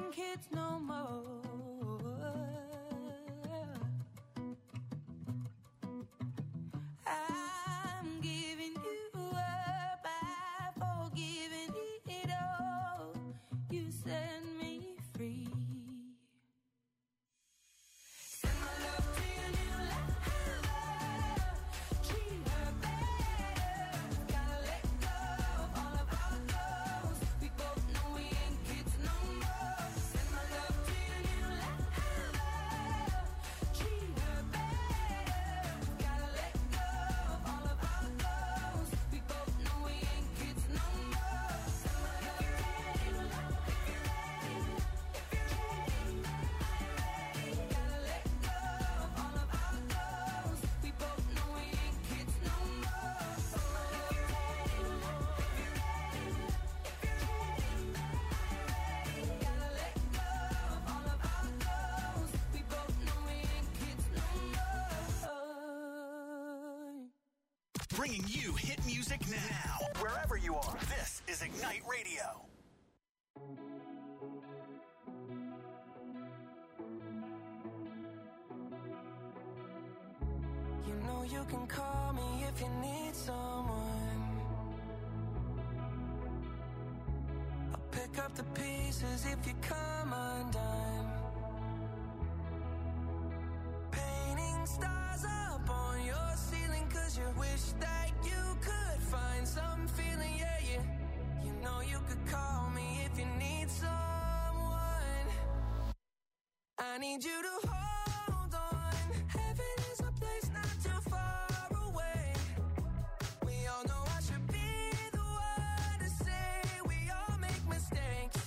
ain't kids no more. I'm giving you up, I've forgiven it all. You set me free. Send my love to your new lover. Treat her better. Gotta let go of all of our goals. We both know we ain't kids no more. Send my love to your new lover. Treat her better. Gotta let go of all of our goals. We both know we ain't kids no more. Send my love to your new lover. If you're ready, gotta let go of all of our goals. We both know we ain't kids no more. Send my love if you're ready, gotta let go of all of our goals. We both know we ain't kids no more. Bringing you hit music now. Wherever you are, this is Ignite Radio. You know you can call me if you need someone. I'll pick up the pieces if you come undone. Painting stars up on your ceiling 'cause you wish that you could find some feeling, yeah, yeah. You know you could call me if you need someone. I need you to hold on. Heaven is a place not too far away. We all know I should be the one to say we all make mistakes.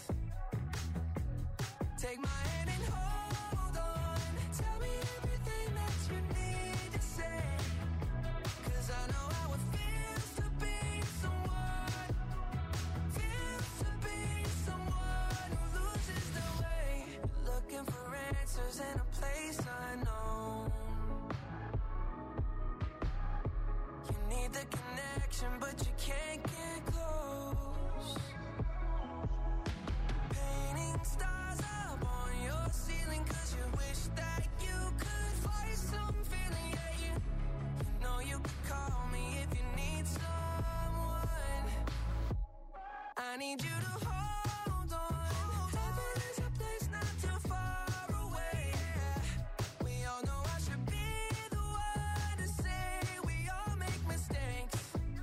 Take my hand and hold on. Tell me everything that you need to say. 'Cause I know how it feels to be someone. Feels to be someone who loses their way. Looking for answers in a place unknown. You need the connection, but you can't get close. Painting stars up on your ceiling 'cause you wish that you could find some feeling, yeah, yeah. You know you could call me if you need someone. I need you to hold on. Heaven is a place not too far away. We all know I should be the one to say we all make mistakes.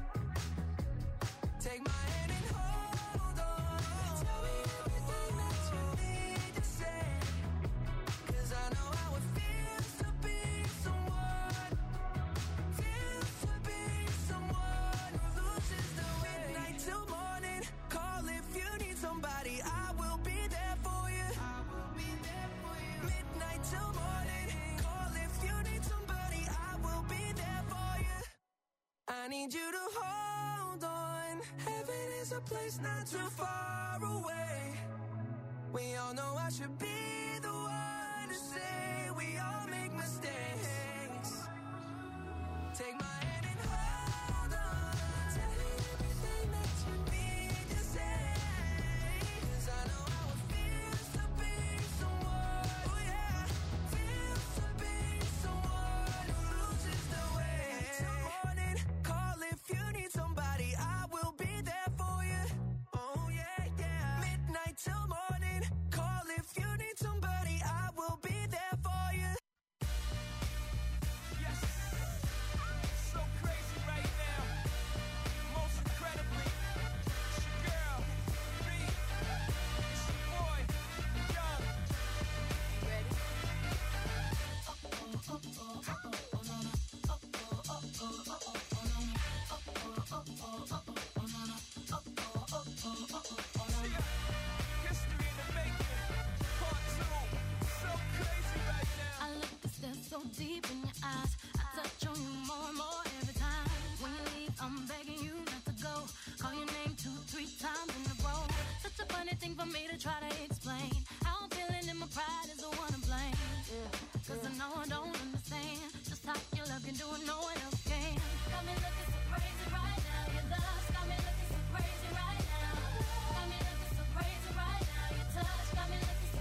Take my hand and hold on. Tell me everything that you need to say. 'Cause I know how it feels to be someone. Feels to be someone who loses the way. Midnight till morning. Call if you need somebody. I will be there for you. I will be there for you. Midnight till morning. Call if you need somebody. I will be there for you. I need you to hold on. Heaven is a place not too far away. We all know I should be the one to say we all make mistakes. Take my hand and hold on. Tell me everything that you need to say. 'Cause I know how it feels to be someone. Oh yeah, feels to be someone who loses their way. Till morning, call if you need somebody. I will be there for you. Oh yeah, yeah. Midnight till morning, call if you need somebody. I will be there for you. Yes, so crazy right now. Most incredibly, it's your girl, Reed. It's your boy, Young. You ready? History in the making, part 2. So crazy right now. I look to stare so deep in your eyes. I touch on you more and more every time. When you leave, I'm begging you not to go. Call your name 2-3 times in a row. Such a funny thing for me to try to explain. How I'm feeling and my pride is the one to blame. 'Cause I know I don't understand just how your love can do it, no one else can. Got me looking so crazy right now. Your love got me looking so crazy right now. Got me looking so crazy right now. Your touch got me looking so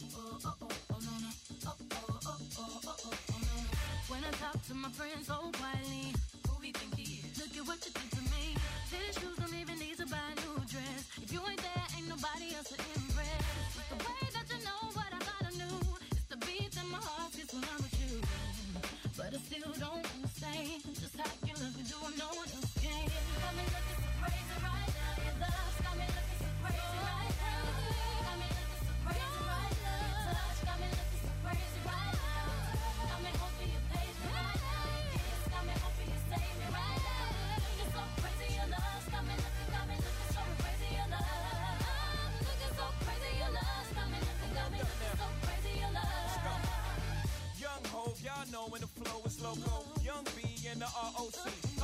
When I talk to my friends so quietly, who we think he is? Look at what you did to me. His shoes don't even need to buy a new dress. If you ain't there, ain't nobody else to impress. It's the way that you know what I thought I knew. It's the beat that my heart gets when I'm with you. But I still don't understand just how you look and do what no one else can. Got me looking so crazy right now. Your love's got me looking so crazy right now. Got me looking so crazy right now. Your touch got me looking so crazy right now. Got me hoping you page me right now. Your kiss got me hoping you save me right now. Looking so crazy, your love's got me looking so crazy, your love. Looking so crazy, your love's got me looking so crazy, your love. Young Hov, y'all know when the flow is loco. Young B and the ROC.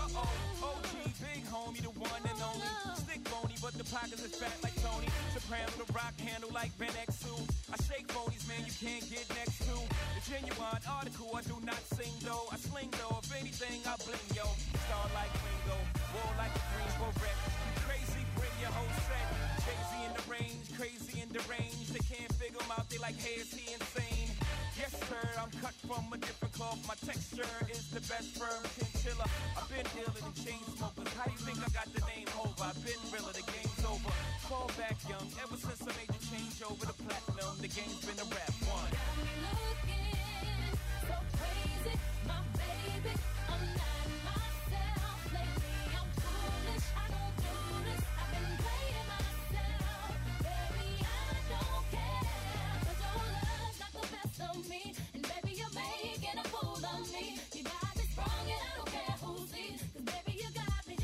OG, big homie, the one and only. Stick bony, but the pockets is fat like Tony. Soprano, the rock handle like Ben X2. I shake bonies, man, you can't get next to. The genuine article, I do not sing though. I sling though, if anything, I bling yo. Star like Ringo, war like a Greensboro wreck. You crazy, bring your whole set. Crazy in the range, crazy in the range. They can't figure him out, they like, hey, is he insane? Yes, sir, I'm cut from a different cloth. My texture is the best firm chinchilla. I've been iller than chain smokers. How you think I got the name over? I've been realer, the game's over. Fall back young, ever since I made the change over to platinum. The game's been a rap one. Got me looking so crazy, my baby. I'm not myself lately. I'm foolish. I don't do this. I've been playing myself, baby. I don't care. 'Cause your love's not the best of me, and baby, you're making a fool of me. You got me sprung, and I don't care who sees. 'Cause baby, you got me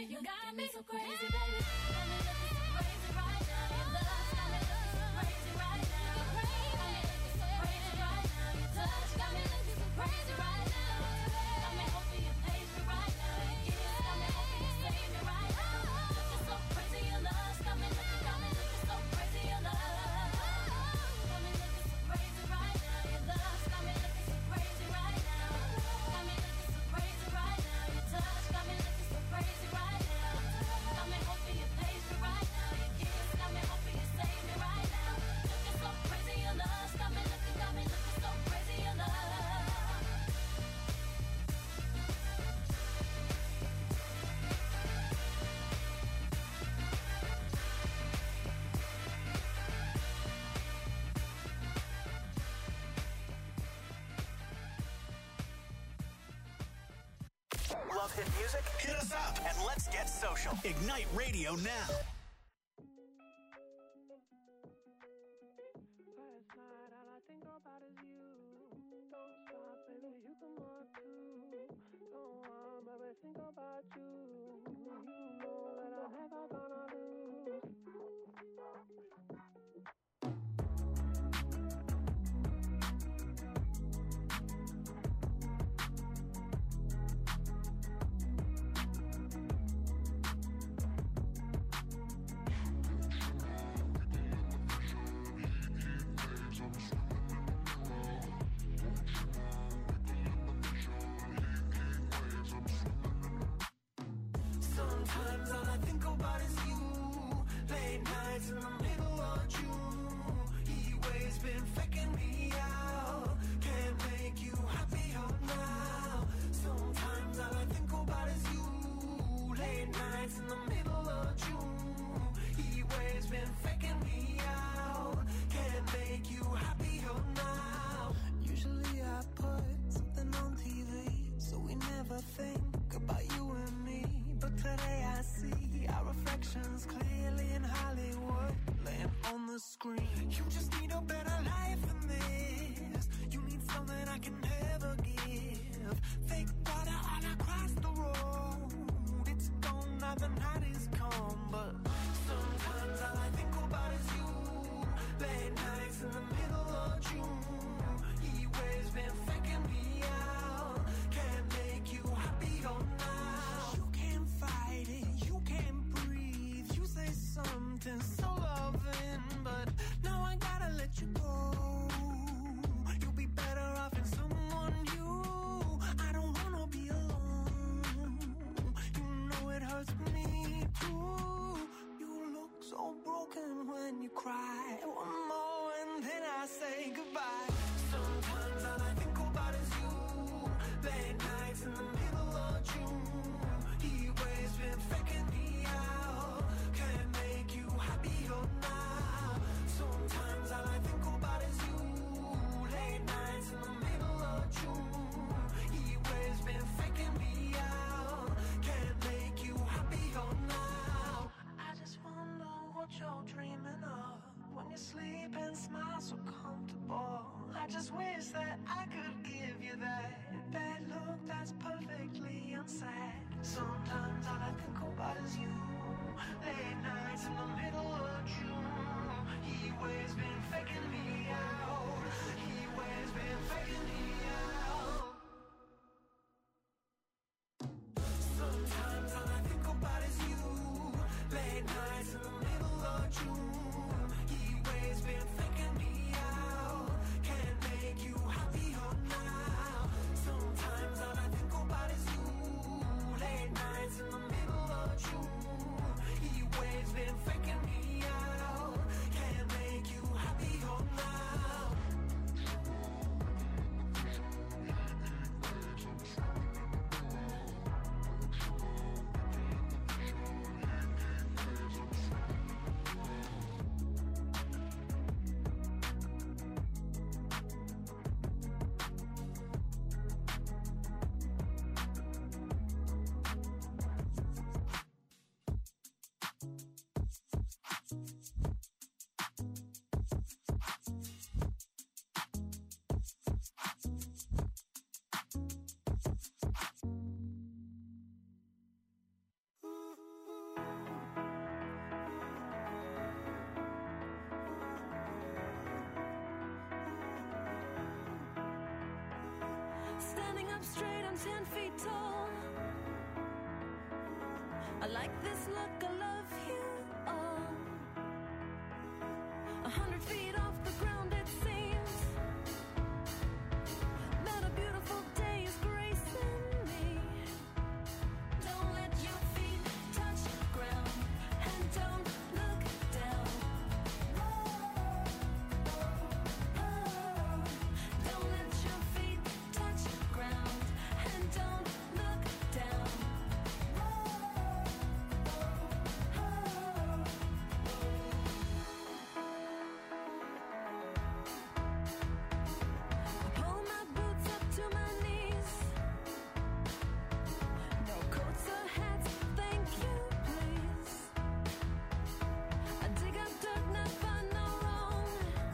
so crazy, baby. Got me looking so crazy right now. Your love's got me looking so crazy right now. You're crazy, got me looking so crazy right now. Your touch got me looking so crazy right now. Got me hoping you page me right now. Your kiss got me hoping you save me right now. Looking so crazy, your love's got me looking so crazy, your love. Got me looking so crazy right now. Your love's got me looking so crazy right now. Got me looking so crazy right now. Your touch got me looking so crazy right now. Got me hoping you page me right now. Your kiss got me hoping you save me right now. Looking so crazy, your love's got me looking so crazy, your love. Love hit music? Hit us up and let's get social. Ignite Radio now. Last night, all I think about is you. Don't stop, baby, you can walk too. Don't want, baby, think about you. You know that I'm never gonna lose. Sometimes all I think about is you. Late nights in the middle of June. Heat waves been faking me out. Can't make you happier now. Sometimes all I think about is you. Late nights in the middle of June. Heat waves been faking me out. Can't make you happier now. Usually I put something on TV, so we never think about you and me. But today I see our reflections clearly in Hollywood, laying on the screen. You just need a better life than this. wish that I could give you that look that's perfectly unsaid. Sometimes all I think about is you. Late nights in the middle of June. He waves been faking me out. He waves been faking me out. Sometimes all I think about is you. Late nights in the middle of June. He waves been faking me out. Can't make you happier now. Sometimes all I think about is you. Late nights in the middle of June. He waves been faking me out. Can't make you happier now. Standing up straight, I'm 10 feet tall. I like this look, I love you all. 100 feet off the ground, it seems that a beautiful day is gracing me. Don't let your feet touch ground, and don't look down. Don't let your feet touch ground, and don't look down. Pull my boots up to my knees. No coats or hats, thank you, please. I dig up dirt, not find no wrong.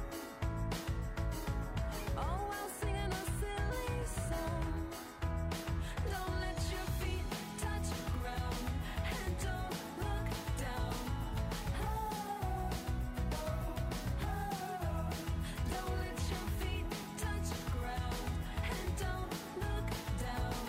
All while singing a silly song. Don't let your feet touch ground, and don't look down. Don't let your feet touch ground, and don't look down.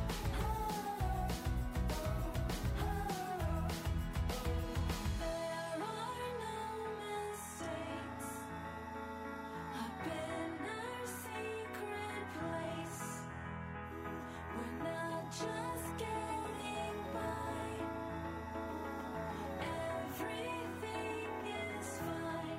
There are no mistakes. I've been our secret place. We're not just getting by. Everything is fine.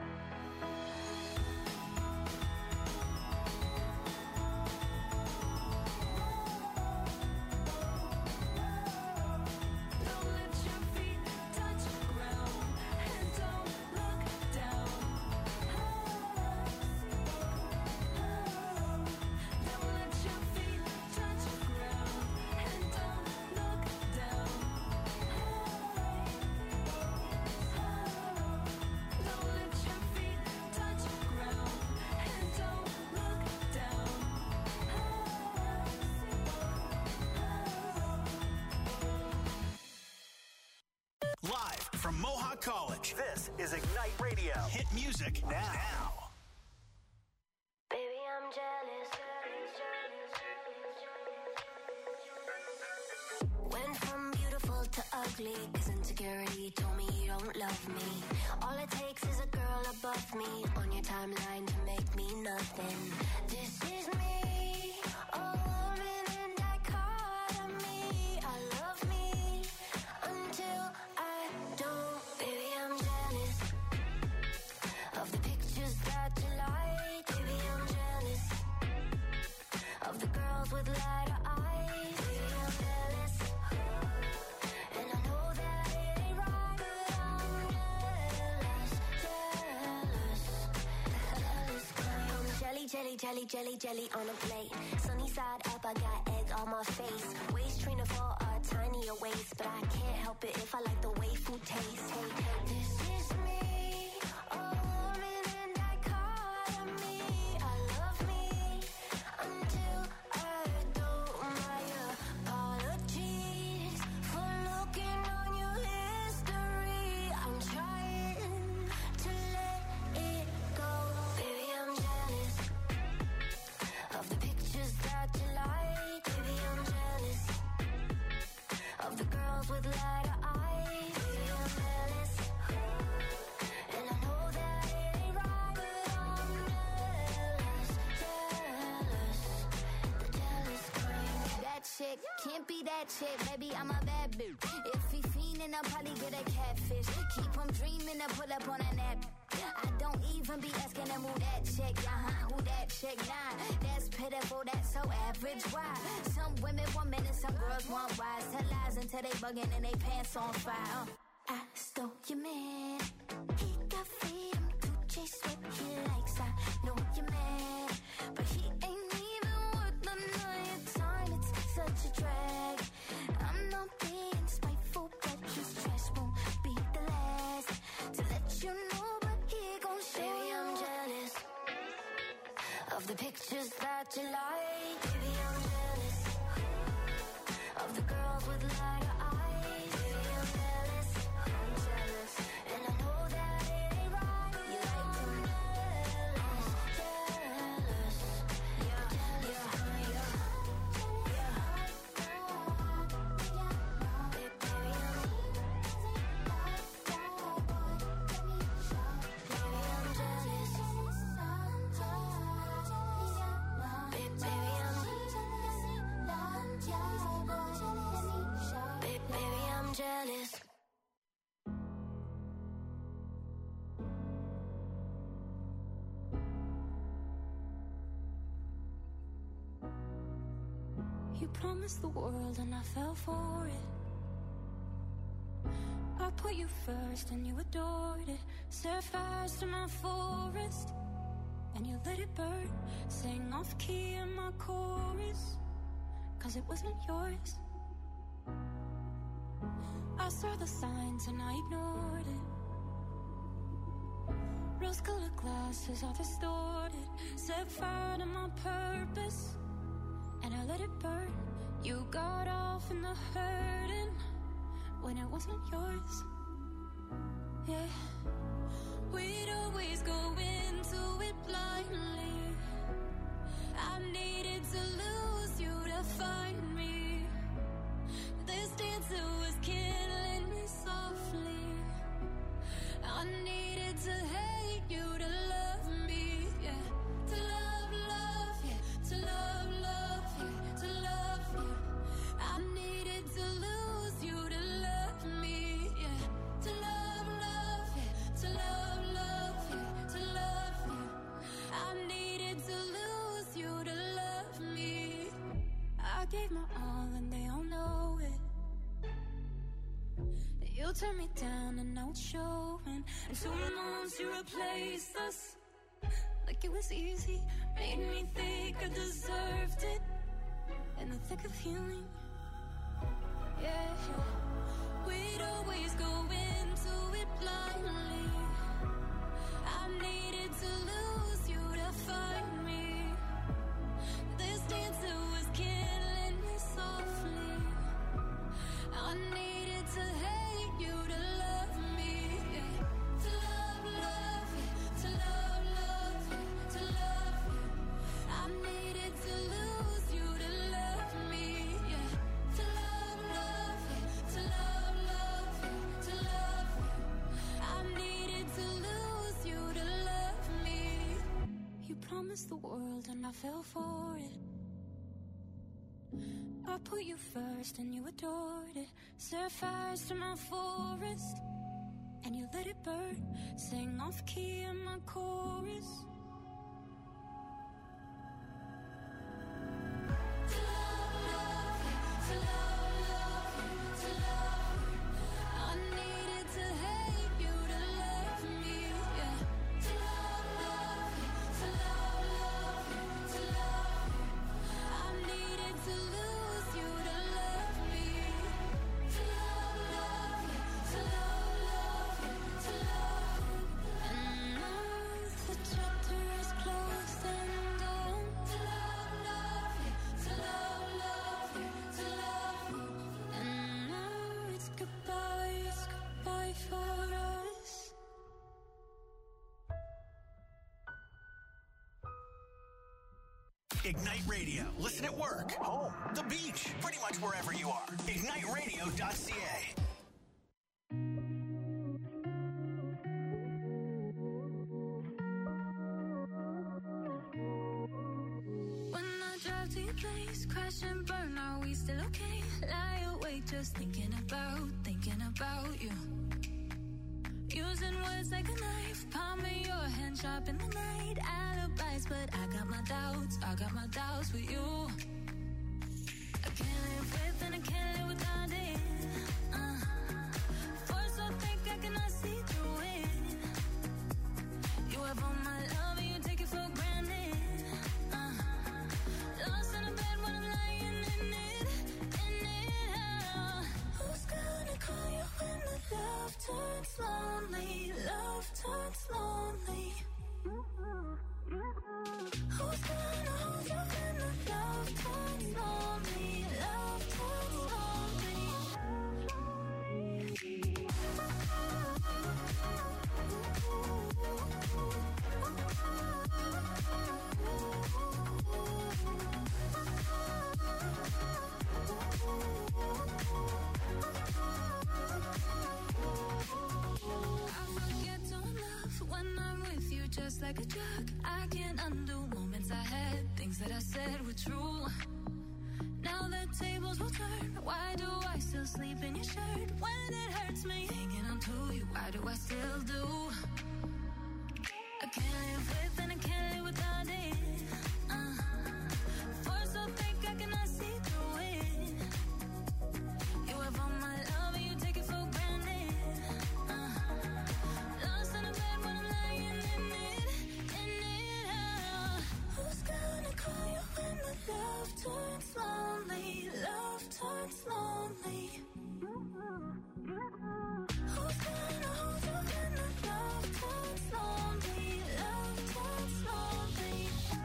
Don't let your feet touch ground, and don't look down. Don't let your feet touch ground, and don't look down. Don't let your feet touch ground, and don't look down. Live from Mohawk College, this is Ignite Radio. Hit music now. Baby, I'm jealous. Went from beautiful to ugly, 'cause insecurity told me you don't love me. All it takes is a girl above me on your timeline to make me nothing. This is me, a woman in dichotomy. I love me until I don't. Baby, I'm jealous of the pictures that you like. Baby, I'm jealous of the girls with lighter eyes. Baby, I'm jealous, and I know that it ain't right, but I'm jealous, jealous, jealous. I'm jelly, jelly, jelly, jelly, jelly on a plate. Sunny side up, I got egg on my face. Waist trainer for a tinier waist, but I can't help it if I like the way food tastes. Hey, this is me, a woman in dichotomy. I love me bad chick, baby, I'm a bad bitch. If he fiendin', I'll probably get a catfish. Keep him dreamin' to pull up on a nap. I don't even be asking him who that chick, who that chick, nah. That's pitiful, that's so average, why? Some women want men and some girls want wise. Tell lies until they buggin' and they pants on fire. I stole your man. He got freedom to chase what he likes. I know you're mad, but he ain't even worth none of your time. It's such a drag. I'm not being spiteful, but his trash won't be the last to let you know. But he gon' show. Baby, I'm jealous of the pictures that you like. Baby, I'm jealous of the girls with lighter eyes. Baby, I'm jealous, and I know that it ain't right. You like them jealous, yeah, yeah, yeah. Jealous. You promised the world and I fell for it. I put you first and you adored it. Set fires to my forest and you let it burn. Sang off key in my chorus, 'cause it wasn't yours. I saw the signs and I ignored it. Rose-colored glasses are distorted. Set fire to my purpose and I let it burn. You got off in the hurting when it wasn't yours. Yeah, we'd always go into it blindly. I needed to lose you to find me. This dancer was killing me softly. I needed to hate you to love me, yeah. To love, love, yeah. To love, love, yeah. To love you. I needed to lose you to love me, yeah. To love, love, yeah. To love, love, yeah. To love you. I needed to lose you to love me. I gave my all and they all know it. You turned me down and now it's showing. And 2 months you replaced us like it was easy. Made me think I deserved it in the thick of healing. Yeah, we'd always go into it blindly. I needed to lose you to find me. This dancer was killing me softly. I needed to hate you to love me, yeah. To love, love, yeah. To love, love, yeah. To love you. I needed to lose you to love me, yeah. To love, love, yeah. To love, love, yeah. To love you. I needed to lose you to love me. You promised the world and I fell for it. I put you first and you adored it. Set fires to my forest and you let it burn. Sang off key in my chorus. To love, love, yeah. To love, love, yeah. To love you. I needed to hate you to love me, yeah. To love, love, yeah. To love, love, yeah. To love you. I needed to lose you to love me. To love, love, yeah. To love, love, yeah. To love you. And now the chapter is closed and done. To love, love, yeah. To love, love, yeah. To love you. And now it's goodbye for us. Ignite Radio. Listen at work, home, the beach, pretty much wherever you are. IgniteRadio.ca. When I drive to your place, crash and burn. Are we still okay? Lie awake, just thinking about you. Using words like a knife, palm in your hand, sharp in the night. Alibis, but I got my doubts with you. I can't live with and I can't live without it. Force so thick I cannot see through it. You have all my love and you take it for granted. Lost in a bed when I'm lying in it. Who's gonna call you when the love turns lonely? Love turns lonely. Who's gonna hold you when the love turns lonely? Love turns lonely. I forget to love when I'm with you, just like a drug. I can't undo moments I had, things that I said were true. Now the tables will turn. Why do I still sleep in your shirt when it hurts me? Hanging on to you, why do I still do? I can't live with and I can't live without it. Force so thick I cannot see through it. You have all my love and you take it for granted. Lost in a bed when I'm lying in it. Who's gonna call you when the love turns lonely? Love turns lonely. Who's gonna hold you when the love turns lonely? Love turns lonely.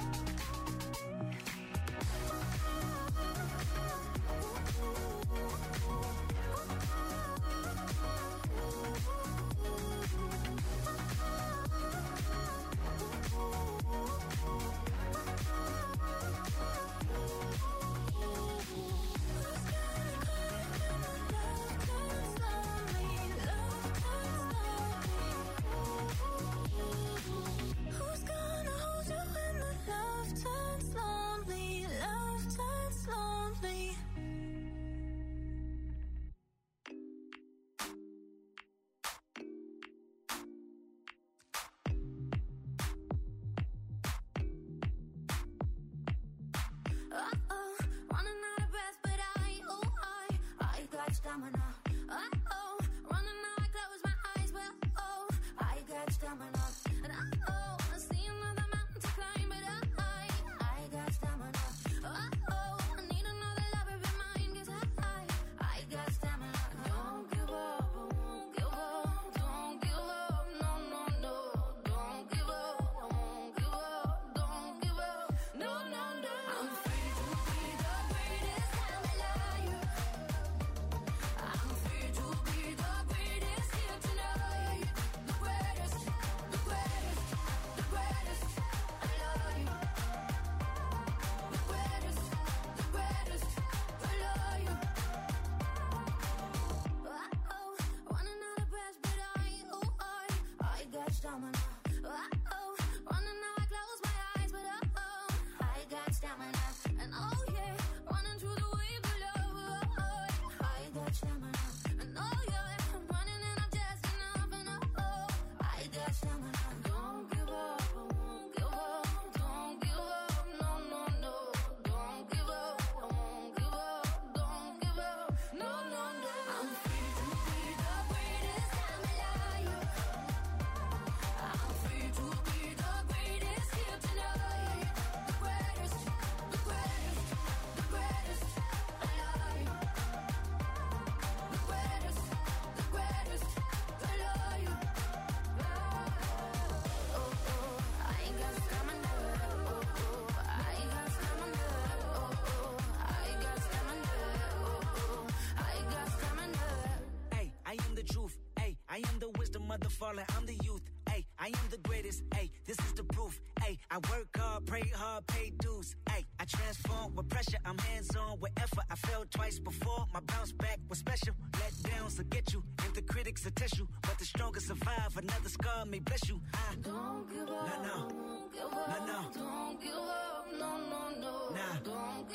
Who's gonna hold you when the love turns lonely? Love turns lonely. Uh-oh, running out of breath, but I got stamina. Uh-oh, running out, I close my eyes, but I got stamina. And uh-oh, I see another mountain to climb, but I got stamina. Uh-oh, I need another lover be mine, 'cause I got stamina. Don't give up, won't give up, don't give up, no, no, no. Don't give up, won't give up, don't give up, no, no, no. I'm free to be the greatest time alive. I'm free to be the greatest here tonight. The greatest, the greatest, the greatest. I love you. The greatest, the greatest. I love you. Uh-oh, running out of breath, but I got stamina. Uh-oh, running out, I close my eyes, but I got stamina. And oh yeah, running through the wave below. I got stamina. And oh yeah, I'm running and I'm just enough. And I got stamina. Don't give up, won't give up, don't give up, no, no, no. Don't give up, won't give up, don't give up, no, no, no. I'm free to be the greatest time alive. I'm free to be the greatest here tonight. The greatest, the greatest, the greatest. I love you. The greatest, the greatest. I love you. Oh, oh, I ain't got stamina. Oh, oh, I ain't got stamina. Oh, oh, I got stamina. Oh, oh, I got stamina. Hey, I am the truth. Hey, I am the wisdom of the fallen. I'm the youth. Hey, I am the greatest. Hey, this is the proof. Hey, I work hard, pray hard, pay dues. Hey, I transform with pressure. I'm hands-on with effort. I failed twice before. My bounce back was special. Let downs will get you, and the critics will test you. But the strongest survive. Another scar may bless you. Don't give up, No, no. won't give up, No, no. don't give up, no, no, no. Nah. Don't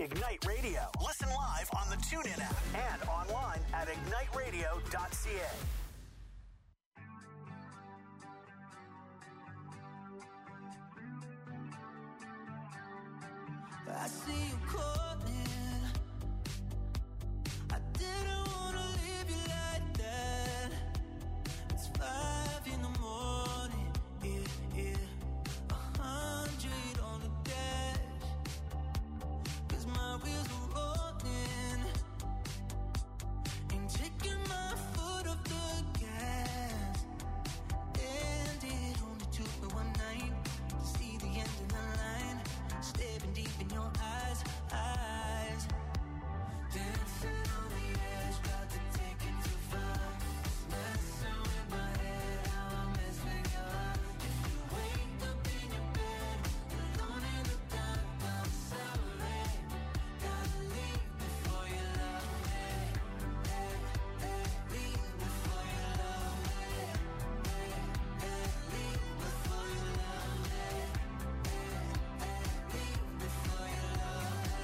Ignite Radio. Listen live on the TuneIn app and online at igniteradio.ca. I see you calling. I didn't wanna leave you like that. It's 5 in the morning, yeah. 100 on the dash. 'Cause my wheels are rolling. Ain't taking my foot off the gas. And it only took me one night to see the end of the line. Staring deep in your eyes. Dancing on the edge, about to take it too far. Messing with my head, how I mess with your heart. If you wake up in your bed, alone in the dark, I'm sorry. Gotta leave before you love me. Leave before you love me. Leave before you love me. Leave before you love me.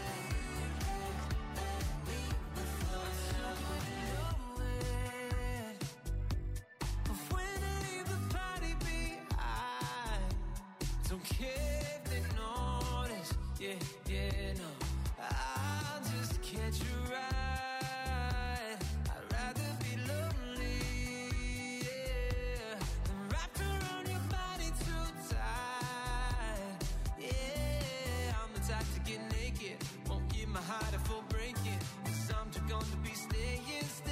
Leave before you love me. But when I leave the party behind, don't care if they notice. Yeah, no. I'll just catch a ride. I'd rather be lonely, yeah, than wrapped around your body too tight. Yeah, I'm the type to get naked, won't give my heart a full breaking. 'Cause I'm too gone to be staying.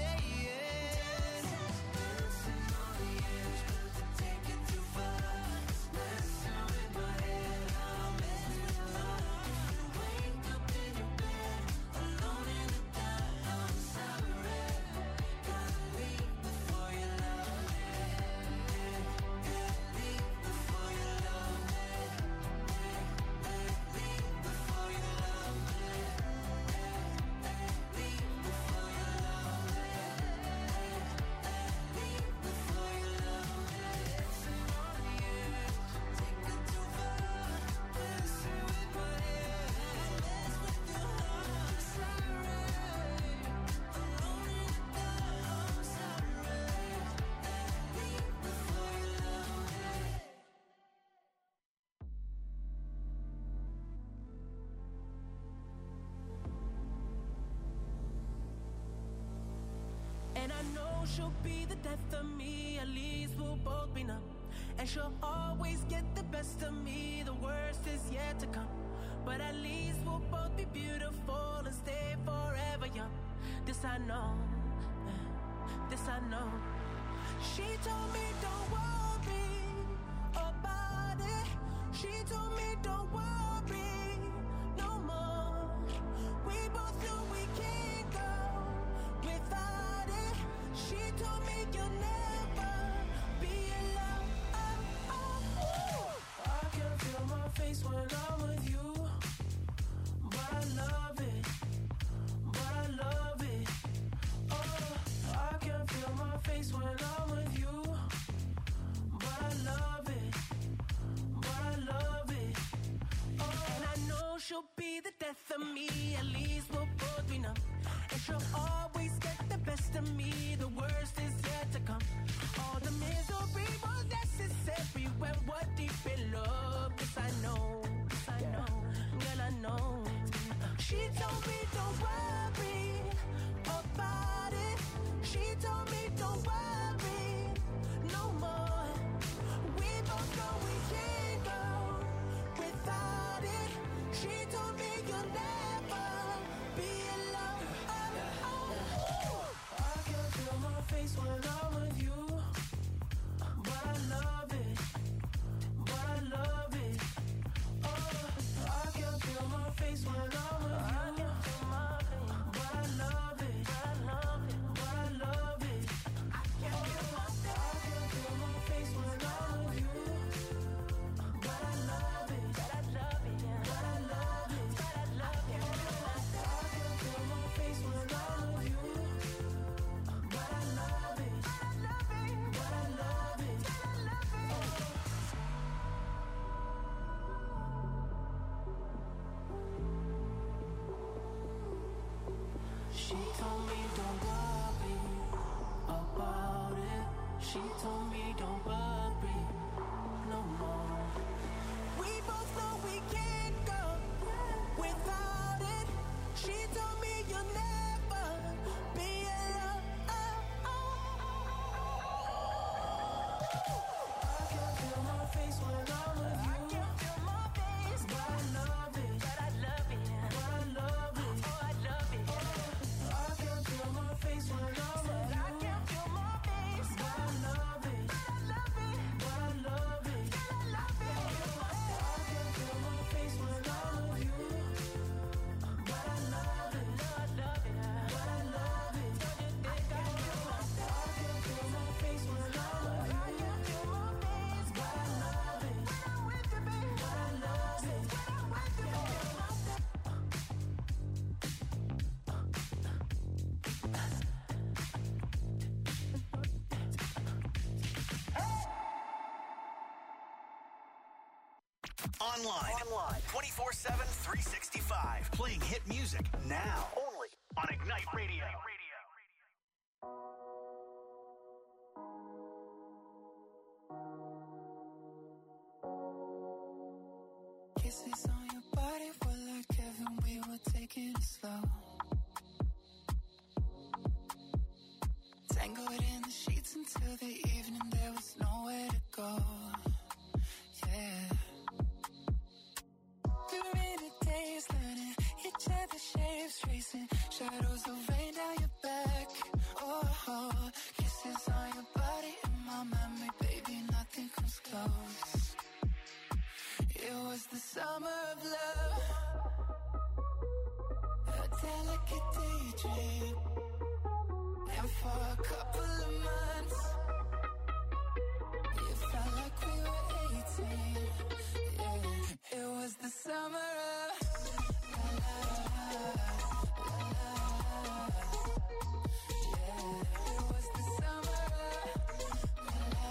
Dancing on the edge, about to take it too far. Messing with my head, I'll mess with your heart. If you wake up in your bed, alone in the dark, I'm sorry. Gotta leave before you love me. Leave before you love me. Leave before you love me. Leave before you love me. Leave before you love me. Dancing on the edge, take it too far. Messing with my head, mess with your heart. Sorry, alone in the dark, I'm sorry. Leave before you love me. And I know she'll be the death of me, at least we'll both be numb. And she'll always get the best of me, the worst is yet to come. But at least we'll both be beautiful and stay forever young. This I know, this I know. She told me don't worry about it. She told me don't worry no more. We both know we can't go without it. She told me you'll never be alone. I can feel my face when I'm with you, but I love it, but I love it. Oh, I can feel my face when I'm with you, but I love it, but I love it. Oh, and I know she'll be the death of me, at least we'll both be numb. And she'll always get the best of me, the worst is yet to come. All the misery was necessary when we're deep in love. Yes, I know, girl, I know. She told me don't worry about it. She told me don't worry no more. We both know we can't go without it. She told me you'll never be alone. I can feel my face when I'm with you, but I love it, but I love it. Oh, I can feel my face when I'm with you, but I love it, but I love it. She told me don't worry about it. She told me don't worry no more. We both know we can't go without it. She told me you'll never be alone. I can feel my face when I'm with you. I can feel my face, But I love it. but I love it. But I love it. Oh, I love it. I can feel my face when I'm with I you. can feel my face, But I love it. but I love it. But I love it. I love it. I can feel my face when I'm with you. But I love it. I love it. But I love it. I can feel my face when I'm with you. I can feel my face, But I love it. when I'm with you, baby. But I love it. When I'm with you, baby. Online. 24/7, 365. Playing hit music now. Only on Ignite Radio. Kisses on your body were like heaven, we were taking it slow. Tangled in the sheets until the evening, there was nowhere to go. Yeah. We were in the days learning each other's shapes, tracing shadows of rain down your back. Oh, kisses on your body in my memory, baby, nothing comes close. It was the summer of love, a delicate daydream. And for a couple of months, it felt like we were 18. Yeah, it was the summer of la la la la la. Yeah, it was the summer of la la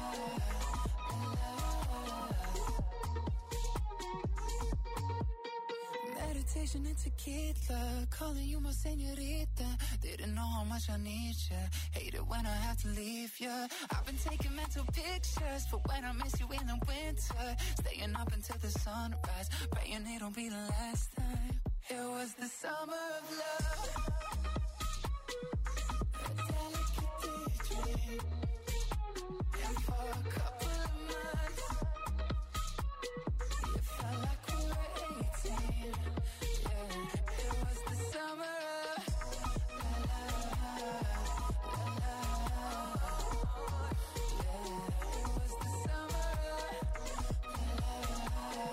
la. Meditation and tequila, calling you my señorita. Didn't know how much I need ya. Hate it when I have to leave ya. I've been taking mental pictures for when I miss you in the winter. Staying up until the sunrise, praying it'll be the last time. It was the summer of love, a delicate daydream. And for a couple of months, it felt like we were 18. Yeah, it was the summer of la la la la la. Yeah, it was the summer of la la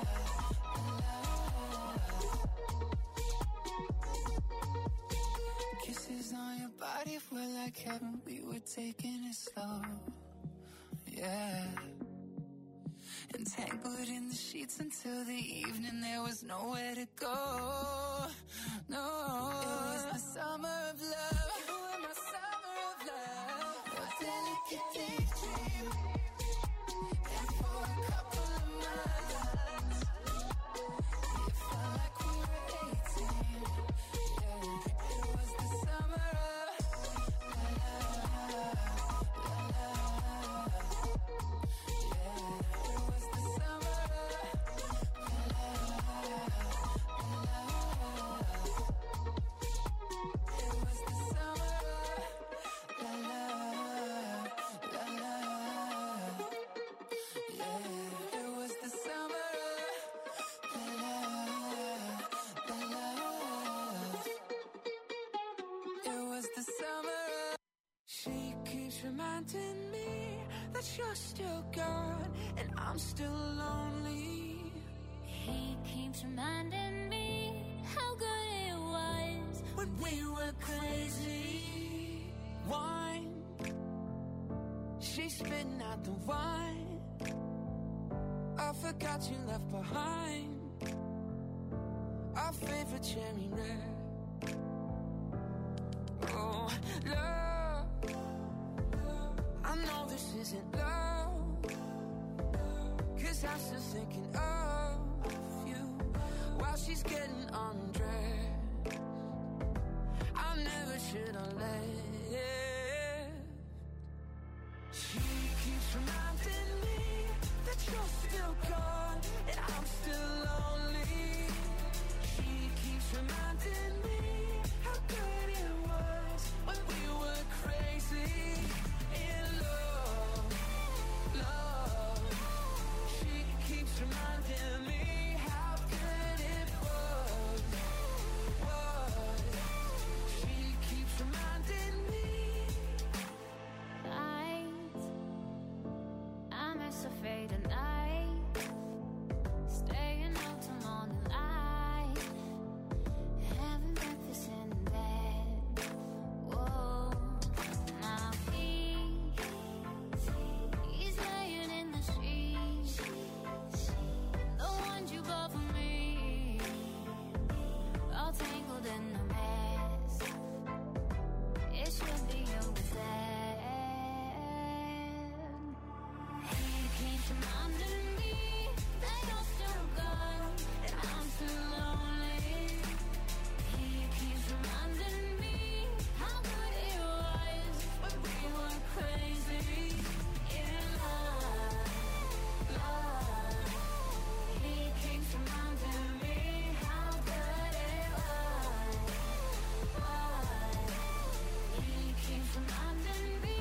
la. Kisses on your body were like heaven, we were taking it slow. Yeah. Entangled in the sheets until the evening, there was nowhere to go. No, it was the summer of love. You were my summer of love, a delicate daydream. And for a couple of months, it felt like we were 18. Yeah, it was the summer of la la la la la. Yeah, it was the summer of la la la la. It was the summer of la la la la. Yeah, it was the summer of la la la la. It was the summer of. She keeps reminding me that you're still gone and I'm still lonely. He keeps reminding me how good it was When we were crazy, wine. She's spitting out the wine. I forgot you left behind our favorite cherry red. Oh, love, I know this isn't love, 'cause I'm still thinking of you while she's getting undressed. I'll never should have left. She keeps reminding me that you're still gone and I'm still lonely. She keeps reminding me how good it was when we were crazy in love, love. She keeps reminding me how good it was. She keeps reminding me. Nights, I'm as afraid of night, staying out till morning light, having breakfast in bed. Whoa, now he's laying in the sheets, the ones you bought for me, all tangled in a mess. It should be over then. He keeps reminding me that you're still gone and I'm still lonely. He keeps reminding me how good it was when we were crazy in love, love. He keeps reminding me how good it was. He keeps reminding me.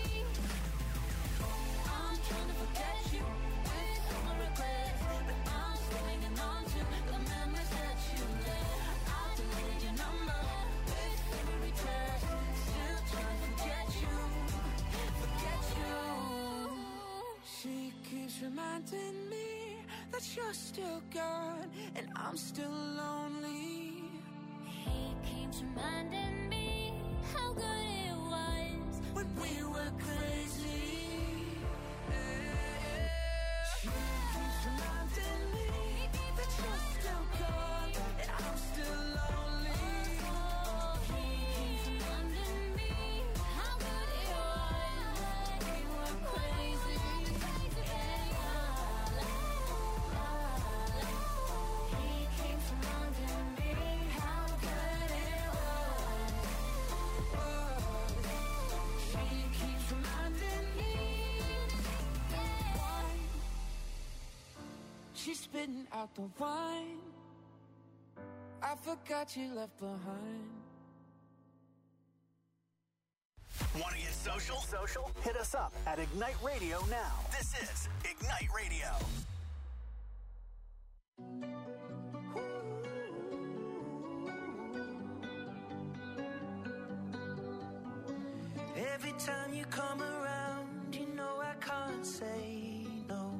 I'm trying to forget you with all my regrets, but I'm still hanging on to the memories that you left. I deleted your number with every text, still trying to forget you, forget you. She keeps reminding me that you're still gone and I'm still lonely. He keeps reminding me how good it was When we were crazy. She keeps reminding me that you're still gone and I'm still lonely. He keeps reminding me how good it was when we were crazy. He keeps reminding me how good it was. She keeps reminding me. She's spitting out the wine I forgot you left behind. Want to get social? Hit us up at Ignite Radio now. This is Ignite Radio. Every time you come around, you know I can't say no.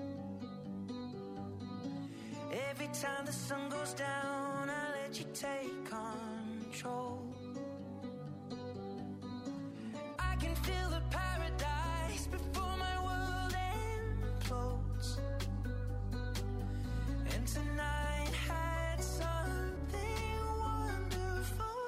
Every time the sun goes down, I let you take control. I can feel the paradise before my world implodes. And tonight had something wonderful.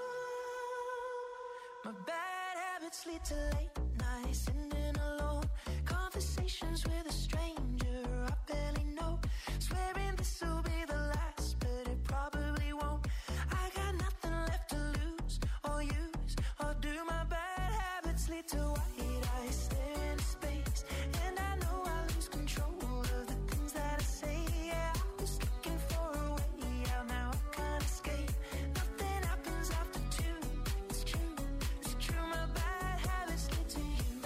My bad habits lead to late nights, sitting alone, conversations with a stranger I barely know, swearing this will be the last, but it probably won't. I got nothing left to lose or use or do. My bad habits lead to white eyes stare into space, and I know I lose control of the things that I say. Yeah, I was looking for a way out, now I can't escape. Nothing happens after two. It's true, it's true. My bad habits lead to you.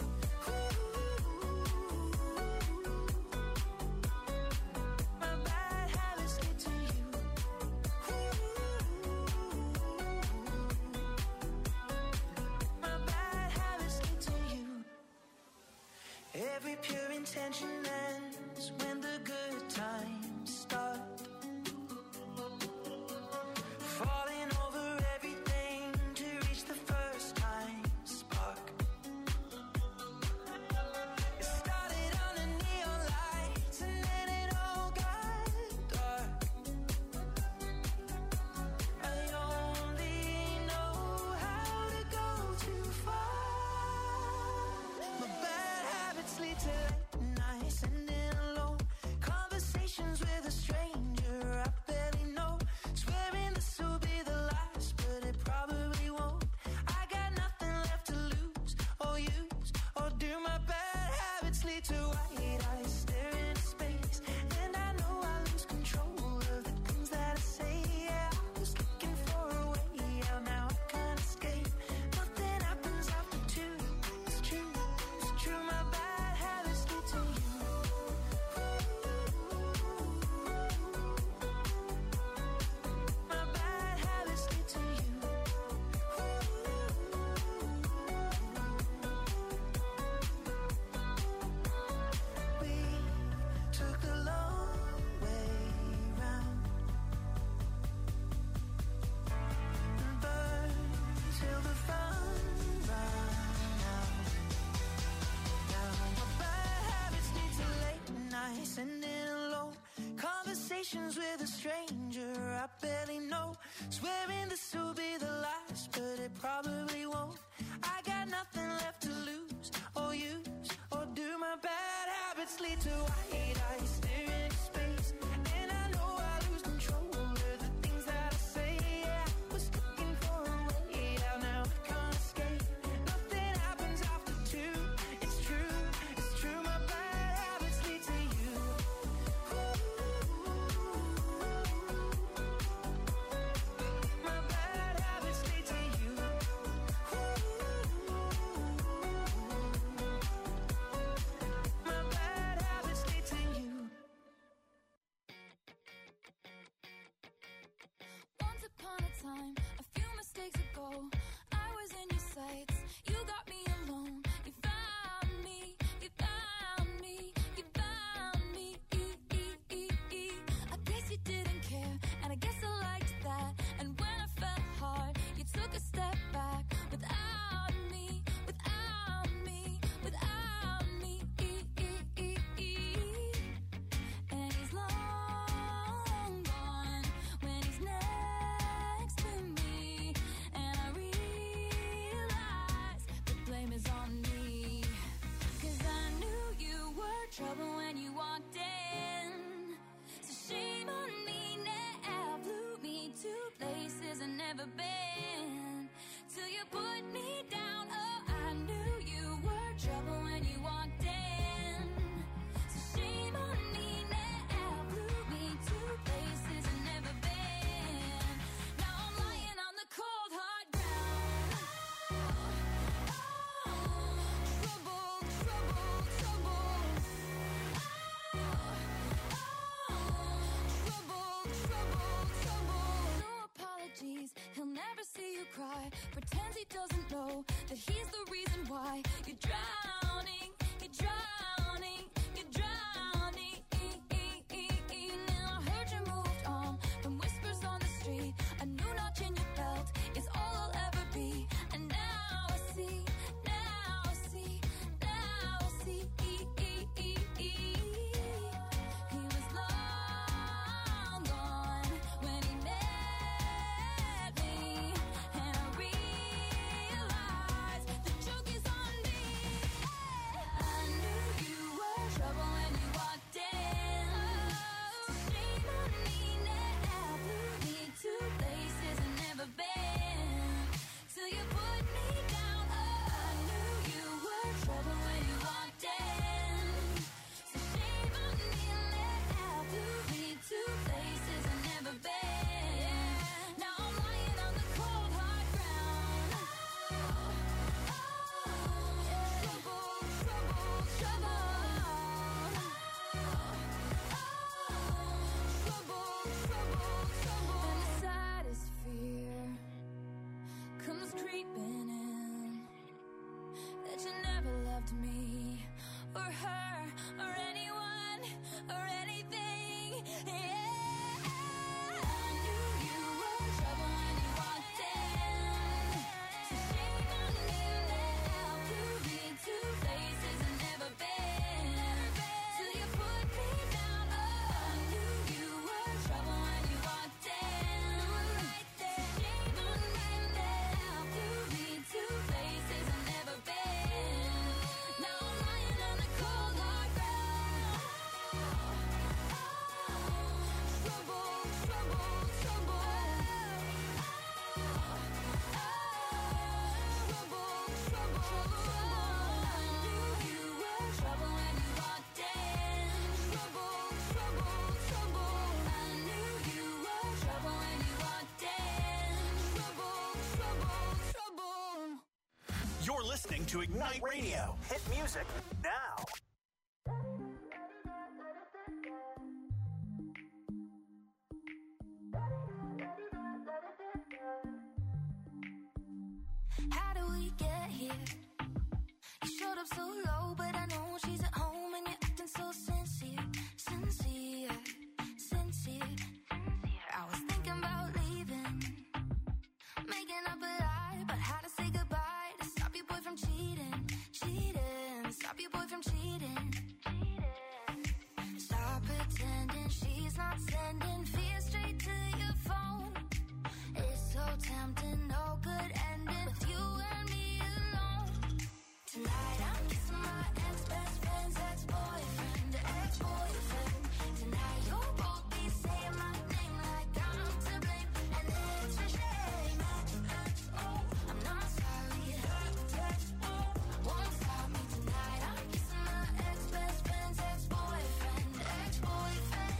My bad habits lead to you. My bad habits lead to conversations with a stranger I barely know. Swearing this will be the last, but it probably won't. I got nothing left to lose or use, or do my bad habits lead to white eyes staring into space? And I know I lose control of the things that I say. Yeah, I was looking for a way out, now I can't escape. Nothing happens after two. It's true, my bad habits lead to you. My bad habits lead to you. My bad habits lead to you. Once upon a time, a few mistakes ago, I was in your sights. You got me alone. You found me. You found me. You found me. I guess you didn't care, and I guess I liked that. And when I fell hard, you took a step back. Without me, without me, without me. And he's long gone when he's next to me. And I realize the blame is on me. 'Cause I knew you were trouble when you walked in. So shame on me now, flew me to places I've never been. Till you put me down, oh, I knew you were trouble when you walked in. So shame on me now, flew me to places I've never been. Now I'm lying on the cold hard ground. Trouble, trouble, trouble. Trouble, trouble, trouble. No apologies, he'll never see you cry. Pretends he doesn't know that he's the reason why you're drowning, you're drowning, you're drowning. Now I heard you moved on from whispers on the street. A new notch in your belt is all I'll ever be. And now I see, now I see, now I see. He was long gone when he met me. And I realized the joke is on me. I knew you were trouble when you walked in. So shame on me now, flew me to places I've never been. Till you put me down, oh, I knew you were trouble when you walked in. So shame on me now, flew me to places I've never been. Now I'm lying on the cold hard ground. Trouble, trouble, trouble. Trouble, trouble, trouble. And the saddest fear comes creeping in, that you never loved me or her or anyone or anything. Yeah, I knew you were trouble when you walked in. So shame on me now, flew me to places I've never been. Till you put me down, oh, I knew you were trouble when you walked in. Right there, shame on me now, flew me to places I've never been. Now I'm lying on the cold hard ground. Trouble, trouble, trouble. Trouble, trouble, trouble. I knew you were trouble when you walked in. Trouble, trouble, trouble. I knew you were trouble when you walked in. Trouble, trouble, trouble. You're listening to Ignite Radio. Hit music now. How do we get here? You showed up so low, but I know she's at home and you're acting so sincere, sincere, sincere. I was thinking about leaving, making up a lie about how to say goodbye to stop your boy from cheating, cheating, stop your boy from cheating. Stop pretending she's not Sending fear straight to your phone. It's so tempting, no good ending with you and me alone. Tonight I'm kissing my ex-best friend's ex-boyfriend, ex-boyfriend. Tonight you'll both be saying my name like I'm to blame, and it's a shame. I'm not sorry. Won't stop me tonight. I'm kissing my ex-best friend's ex-boyfriend, ex-boyfriend.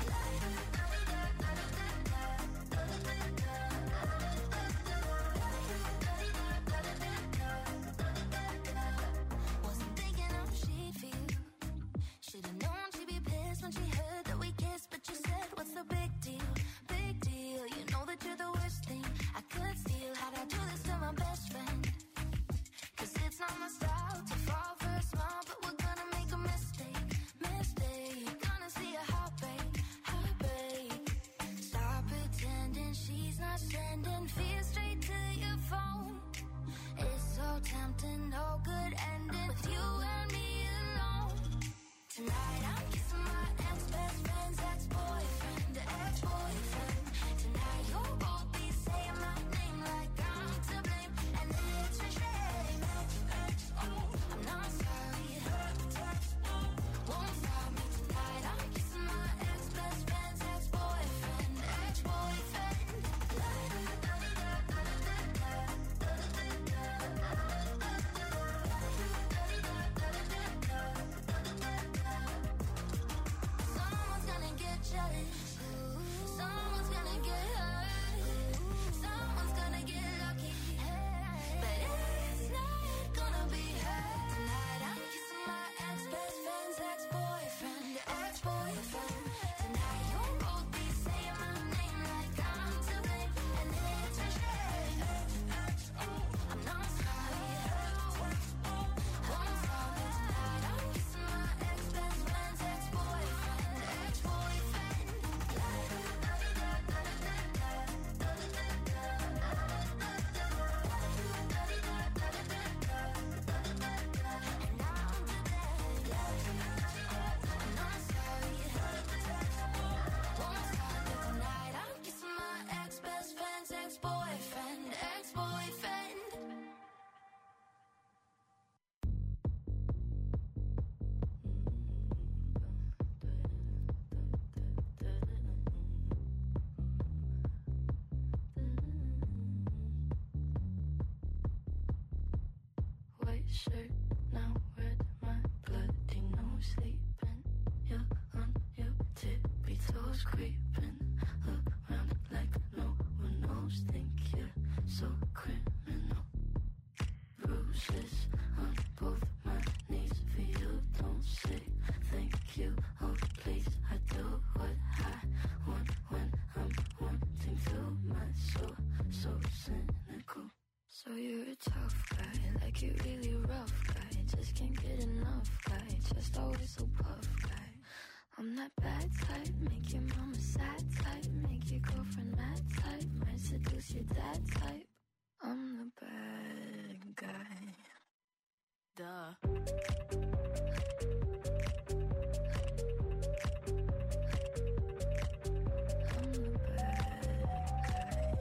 Wasn't thinking how she'd feel. Should've known she'd be pissed when she heard that we kissed, but you said, what's the big deal? Big deal. You know that you're the worst thing I could steal. How'd I do this to my best friend? 'Cause it's not my style to fall for a smile, but we're gonna make a mistake. Gonna see a heartbreak. Stop pretending she's not sending fear straight to your phone. It's so tempting, no good ending with you and me alone. Tonight I'm kissing my ex-best friend's ex-boyfriend, ex-boyfriend. Tonight you'll both be saying my name like I'm to blame, and it's a shame. I'm not sorry. Won't stop me tonight. I'm kissing my ex-best friend's ex-boyfriend, ex-boyfriend. Someone's gonna get jealous. Someone's gonna get hurt. Someone's gonna get lucky. But it's not gonna be her. Tonight I'm kissing my ex-best friend's ex-boyfriend, ex-boyfriend. Tonight you'll both be saying my name like I'm to blame, and it's a shame. I'm not sorry. Won't stop me tonight. I'm kissing my ex-best friend's ex-boyfriend, ex-boyfriend. White shirt, now red, my bloody nose sleeping. You're on your tippy toes, creeping around like no one knows. Think you're so criminal. Bruises on both my knees for you. Don't say thank you, oh please. I do what I want when I'm wanting to. My soul, so cynical. So you're a tough guy, like you really rough guy. Just can't get enough guy, just always so puff guy. I'm that bad type, make your mama sad type, make your girlfriend mad type, might seduce your dad type. I'm the bad guy. Duh. I'm the bad guy.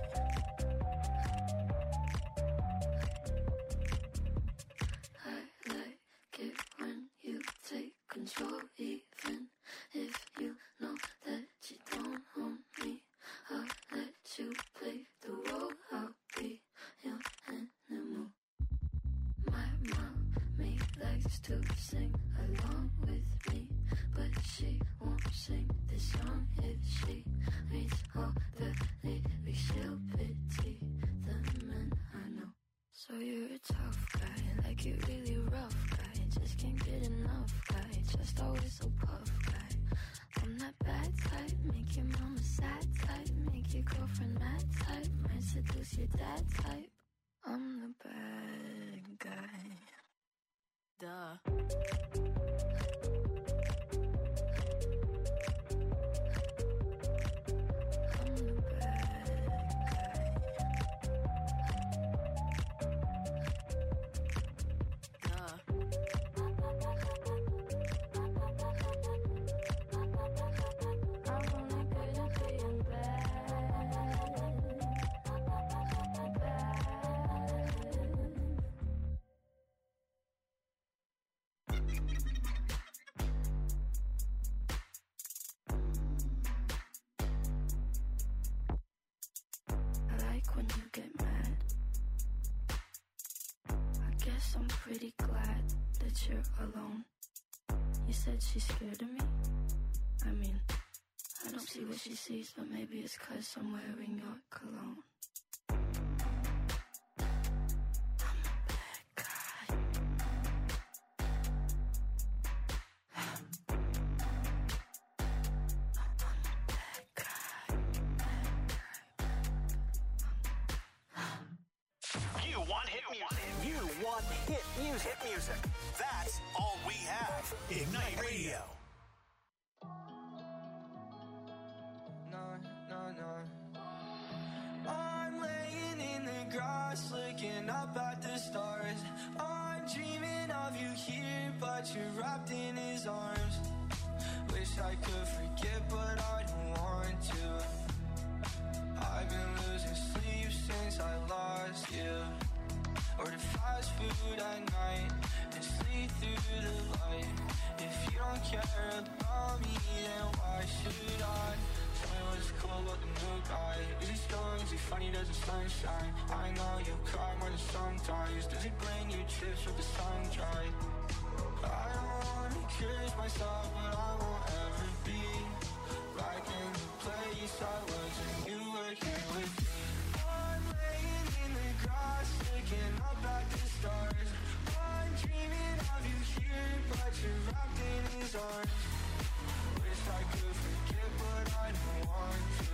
I like it when you take control, even if you know that you don't own me. I'll let you play the role, I'll be your animal. My mommy likes to sing along with me, but she won't sing this song if she reads all the lyrics. She'll pity the men I know. So you're a tough guy, like you really rough guy. Just can't get enough guy, just always so puff guy. I'm that bad type, make your mama sad type, make your girlfriend mad type, might seduce your dad type. I'm the bad guy. Duh. I'm the bad guy. Duh. I wanna pretty glad that you're alone. You said she's scared of me? I mean, I don't see what she sees, but maybe it's 'cause I'm wearing your cologne. Hit music. That's all we have. Ignite Radio. I'm laying in the grass, looking up at the stars. I'm dreaming of you here, but you're wrapped in his arms. Wish I could forget, but I don't want to. I've been losing sleep since I lost you. Order fast food at night and sleep through the light. If you don't care about me, then why should I? Tell me what's cool about the new guy. Is he strong? Is he funny? Does the sunshine? I know you cry more than sometimes. Does he bring you trips with the sun dry? I don't wanna curse myself, but I won't ever be back in the place I was when you were here with me. I'm laying in the grass, looking up at the stars. I'm dreaming of you here, but you're wrapped in his arms. Wish I could forget, but I don't want to.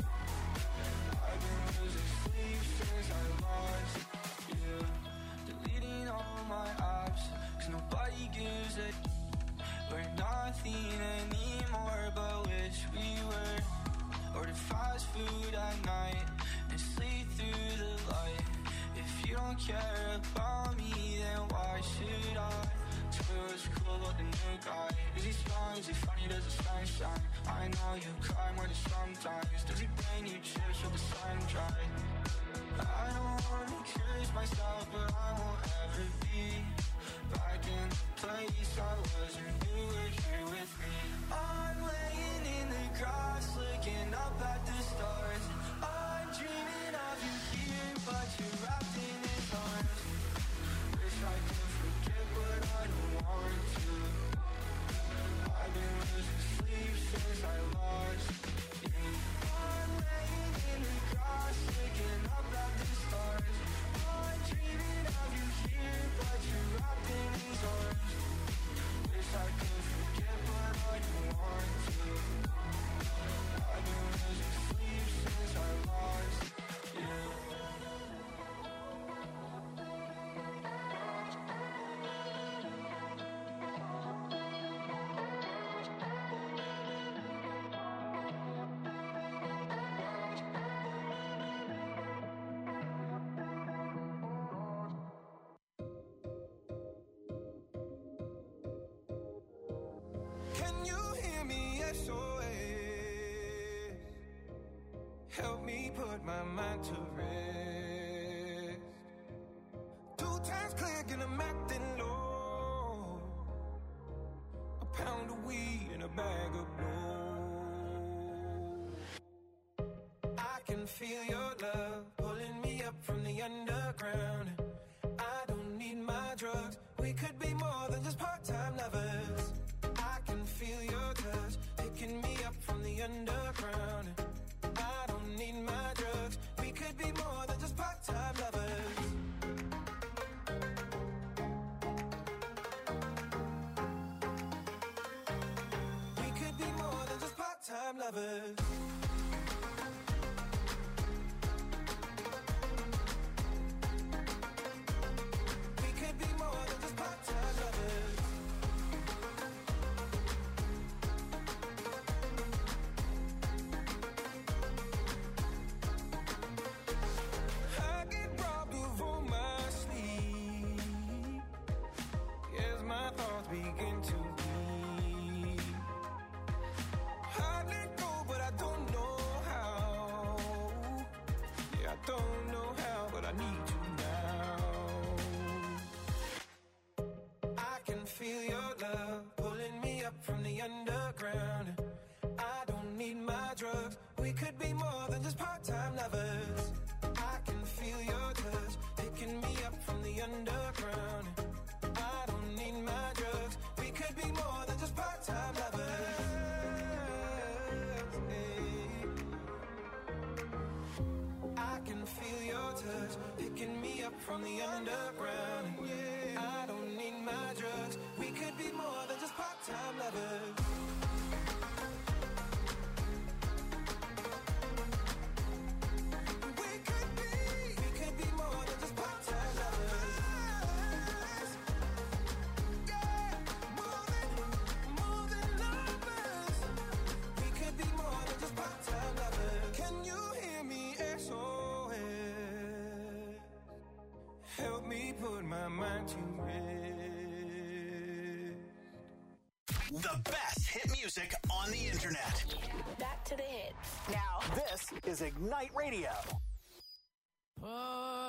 I've been losing sleep since I lost you. Deleting all my apps, 'cause nobody gives a. We're nothing anymore, but wish we were. Order fast food at night and sleep through the light. If you don't care about me, then why should I? Tell me what's cool about the new guy. Is he strong? Is he funny? Does the sun shine? I know you cry more than sometimes. Does he bring you trips with the sun dry? I don't wanna curse myself, but I won't ever be back in the place I was when you were here with me. I'm laying in the grass, looking up at the stars. I'm dreaming of you here, but you're wrapped in his arms. Wish I could forget, but I don't want to. I've been losing sleep since I lost you. I'm laying in the grass, looking up at the stars. I'm dreaming of you here, but you're wrapped in his arms. Wish I could forget, but I don't want to. I've been losing sleep since I lost you. Can you hear me? SOS. Help me put my mind to rest. 2 times click and I'm acting low. A pound of weed and a bag of blow. I can feel your love pulling me up from the underground. I don't need my drugs. We could be more than just part-time lovers. I can feel your touch picking me up from the underground. I don't need my drugs. We could be more than just part-time lovers. We could be more than just part-time lovers. We could be more than just part-time lovers. I get robbed of all my sleep as my thoughts begin to bleed. I let go, but I don't know how. Yeah, I don't know how, but I need to now. I can feel your love pulling me up from the underground. I don't need my drugs. We could be more than just part-time lovers. I can feel your touch picking me up from the underground. up from the underground. Yeah, I don't need my drugs. We could be more than just part-time lovers. We could be more than just part-time lovers. Yeah, more than lovers. We could be more than just part-time lovers. Can you hear me? SOS. Help me put my mind to rest. The best hit music on the internet. Back to the hits. Now, this is Ignite Radio. Oh,